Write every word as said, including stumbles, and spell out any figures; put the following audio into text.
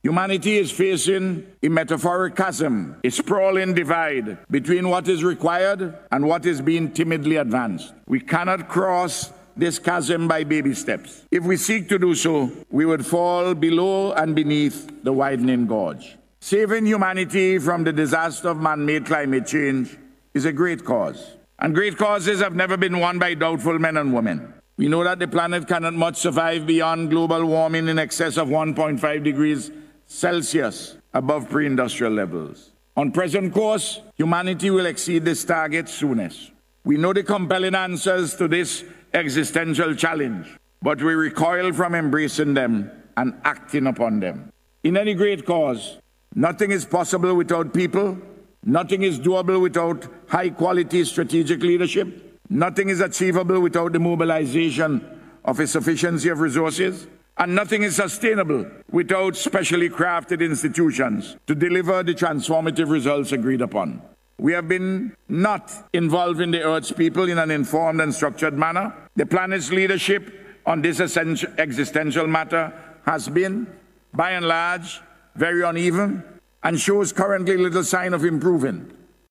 Humanity is facing a metaphoric chasm, a sprawling divide between what is required and what is being timidly advanced. We cannot cross this chasm by baby steps. If we seek to do so, we would fall below and beneath the widening gorge. Saving humanity from the disaster of man-made climate change is a great cause. And great causes have never been won by doubtful men and women. We know that the planet cannot much survive beyond global warming in excess of one point five degrees Celsius above pre-industrial levels. On present course, humanity will exceed this target soonest. We know the compelling answers to this existential challenge, but we recoil from embracing them and acting upon them. In any great cause, nothing is possible without people. Nothing is doable without high-quality strategic leadership. Nothing is achievable without the mobilization of a sufficiency of resources. And nothing is sustainable without specially crafted institutions to deliver the transformative results agreed upon. We have been not involving the Earth's people in an informed and structured manner. The planet's leadership on this essential existential matter has been, by and large, very uneven and shows currently little sign of improving.